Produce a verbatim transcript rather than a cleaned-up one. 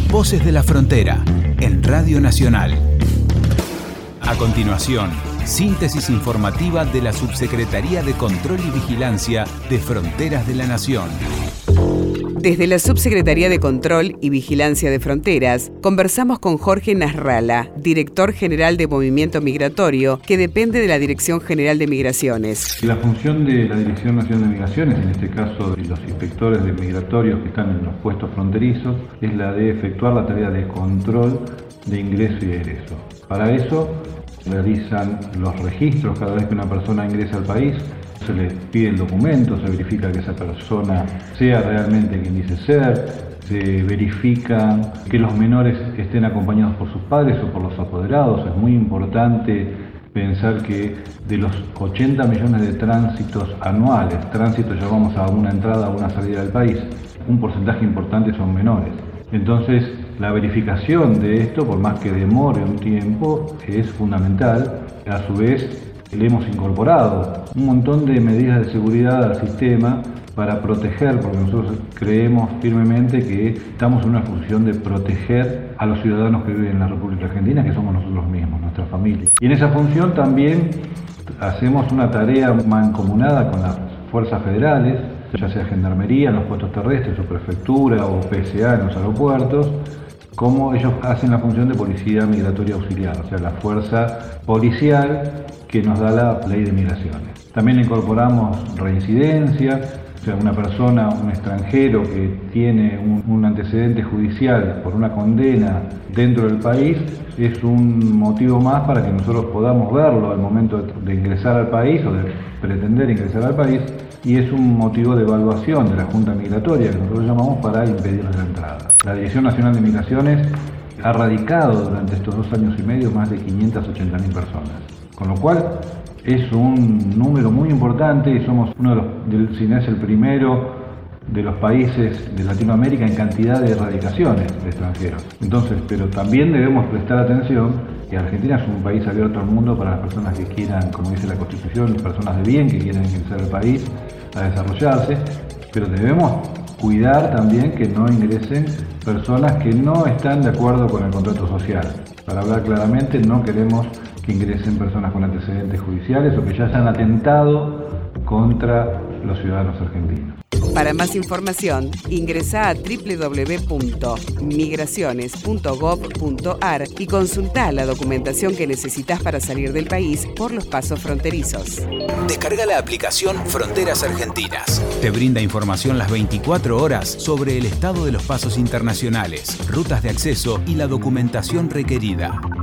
Voces de la Frontera, en Radio Nacional. A continuación, síntesis informativa de la Subsecretaría de Control y Vigilancia de Fronteras de la Nación. Desde la Subsecretaría de Control y Vigilancia de Fronteras, conversamos con Jorge Nasralla, director general de Movimiento Migratorio, que depende de la Dirección General de Migraciones. La función de la Dirección Nacional de Migraciones, en este caso de los inspectores de migratorios que están en los puestos fronterizos, es la de efectuar la tarea de control de ingreso y egreso. Para eso realizan los registros cada vez que una persona ingresa al país. Se les pide el documento, se verifica que esa persona sea realmente quien dice ser, se verifica que los menores estén acompañados por sus padres o por los apoderados. Es muy importante pensar que de los ochenta millones de tránsitos anuales, tránsito llamamos a una entrada o una salida del país, un porcentaje importante son menores. Entonces, la verificación de esto, por más que demore un tiempo, es fundamental. A su vez, le hemos incorporado un montón de medidas de seguridad al sistema para proteger, porque nosotros creemos firmemente que estamos en una función de proteger a los ciudadanos que viven en la República Argentina, que somos nosotros mismos, nuestra familia. Y en esa función también hacemos una tarea mancomunada con las fuerzas federales, ya sea Gendarmería en los puestos terrestres o Prefectura o P S A en los aeropuertos, como ellos hacen la función de policía migratoria auxiliar, o sea, la fuerza policial que nos da la ley de migraciones. También incorporamos reincidencia, o sea, una persona, un extranjero que tiene un, un antecedente judicial por una condena dentro del país, es un motivo más para que nosotros podamos verlo al momento de, de ingresar al país o de pretender ingresar al país, y es un motivo de evaluación de la Junta Migratoria, que nosotros llamamos para impedirles la entrada. La Dirección Nacional de Migraciones ha radicado durante estos dos años y medio más de quinientas ochenta mil personas, con lo cual es un número muy importante y somos uno de los, del, si no es el primero, de los países de Latinoamérica en cantidad de erradicaciones de extranjeros. Entonces, pero también debemos prestar atención que Argentina es un país abierto al mundo para las personas que quieran, como dice la Constitución, personas de bien que quieran ingresar al país a desarrollarse, pero debemos cuidar también que no ingresen personas que no están de acuerdo con el contrato social. Para hablar claramente, no queremos que ingresen personas con antecedentes judiciales o que ya hayan atentado contra los ciudadanos argentinos. Para más información, ingresa a doble u doble u doble u punto migraciones punto gob punto ar y consulta la documentación que necesitas para salir del país por los pasos fronterizos. Descarga la aplicación Fronteras Argentinas. Te brinda información las veinticuatro horas sobre el estado de los pasos internacionales, rutas de acceso y la documentación requerida.